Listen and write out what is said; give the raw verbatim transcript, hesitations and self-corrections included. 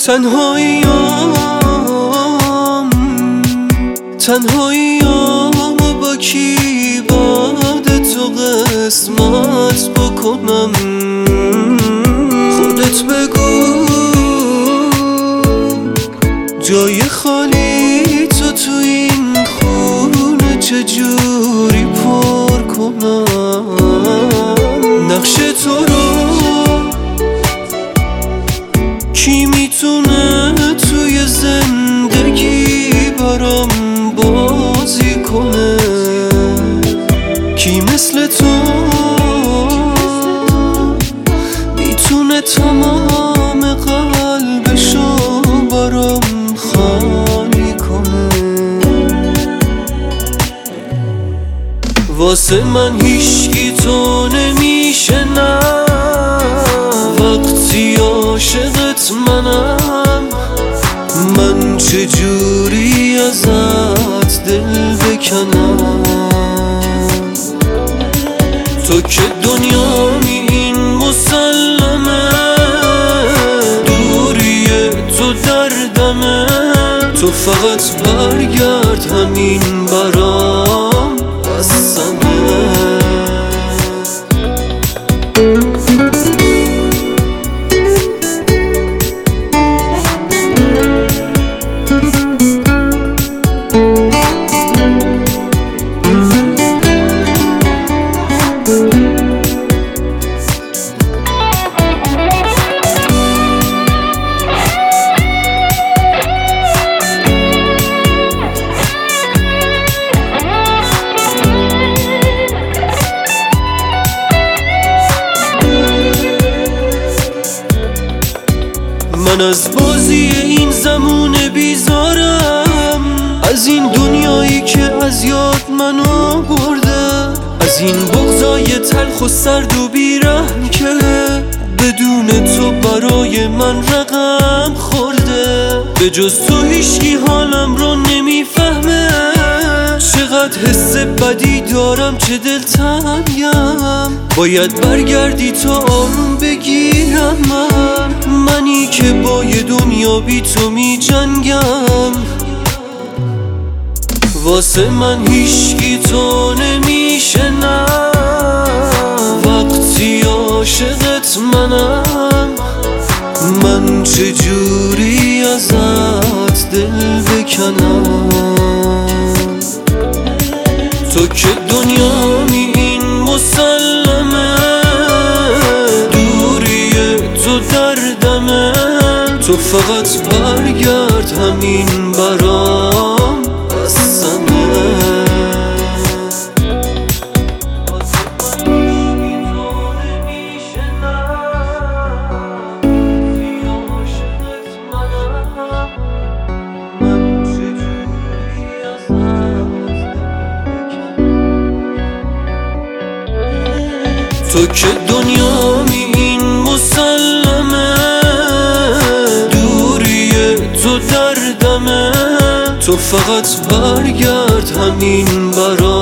تنهاییام تنهاییام با کی بعد تو قسمت بکنم؟ خودت بگو جای خالی تو تو این خونه چجوری پر کنم؟ نقش تو رو کی میتونه توی زندگی برام بازی کنه؟ کی مثل تو میتونه تمام قلبشو برام خالی کنه؟ واسه من هیچکی تو نمیشه، نه وقتی عاشقت منم. من چجوری ازت دل بکنم؟ تو که دنیامی این مسلمه، دوری تو دردمه. تو فقط برگرد همین برام بسمه. من از بازی این زمون بیزارم، از این دنیایی که از یاد منو برده، از این بغضای تلخ و سرد و بیرحم که بدون تو برای من رقم خورده. به جز تو هیچکی حالم رو نمیفهمه، چقدر حس بدی دارم، چه دلتنگم. باید برگردی تا آروم بگیرم من، منی که با یه دنیا بی تو می جنگم. واسه من هیچکی تو نمیشه، نه وقتی عاشقت منم. من چجوری ازت دل بکنم؟ تو که دنیامی این مسلمه، دوری تو دردمه. تو فقط برگرد همین برام بسمه. تو که دنیامی این مسلمه، دوری تو دردمه. تو فقط برگرد همین برام